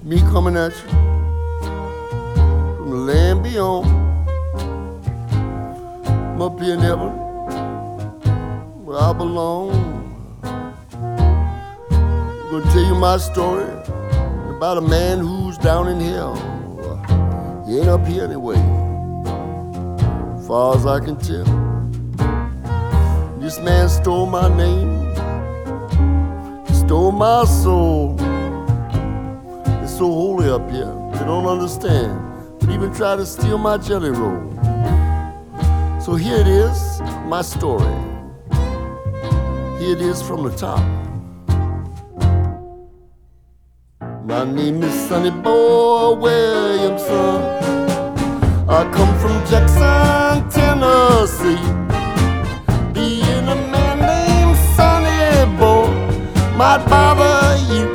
Me coming at you from the land beyond. I'm up here in heaven where I belong. I'm gonna tell you my story about a man who's down in hell. He ain't up here anyway, far as I can tell. This man stole my name, stole my soul. It's so holy up here, they don't understand, but even try to steal my jelly roll. So here it is, my story. Here it is from the top. My name is Sonny Boy Williamson. I come from Jackson, Tennessee. Being a man named Sonny Boy might bother you.